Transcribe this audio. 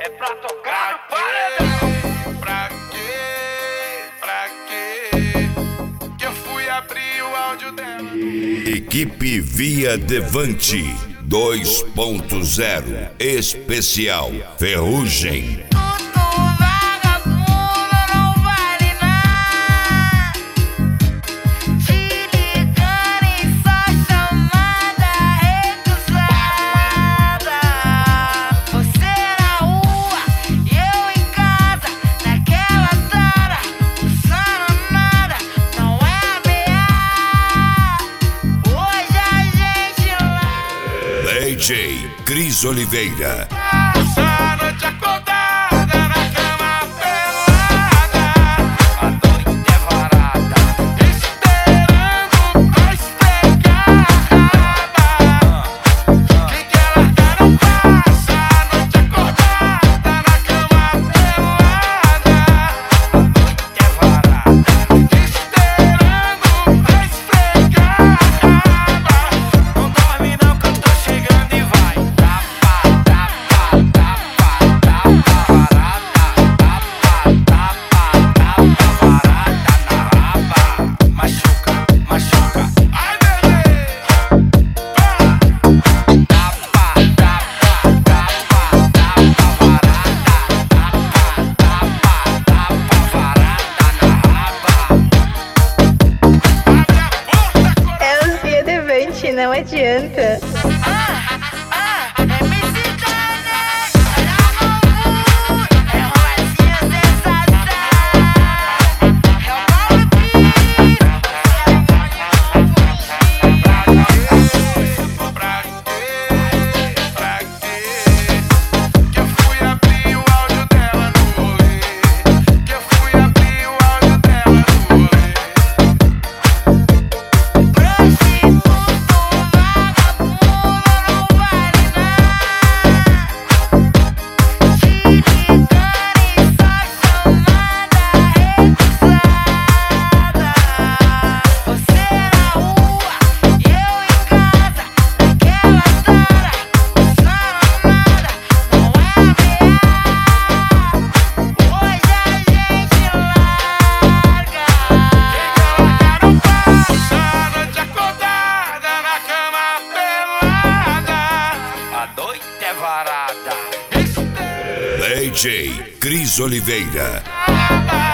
É pra tocar no paredão. Pra quê? Que eu fui abrir o áudio dela. Equipe Via Devante 2.0 Especial Ferrugem. DJ Cris Oliveira. Essa noite acordada na cama pelada, A noite é varada. esperando pra esfregar a raba. Quem quer largar não passa. A noite acordada na cama pelada, A noite é varada. esperando pra esfregar a raba. Não dorme não que eu tô chegando e vai. Tapa, tapa, tapa, tapa, varada. Tapa, tapa, tapa, varada na raba. Machuca, machuca. Ai, bebê, Tapa, tapa, tapa, tapa, varada. Tapa, tapa, tapa, varada na raba. É os Via Devante, não adianta. pra quê? Que eu fui abrir o áudio dela no rolê. Que eu fui abrir o áudio dela no rolê. Não passa a noite acordada na cama pelada. A noite é varada. DJ Cris Oliveira. Esperando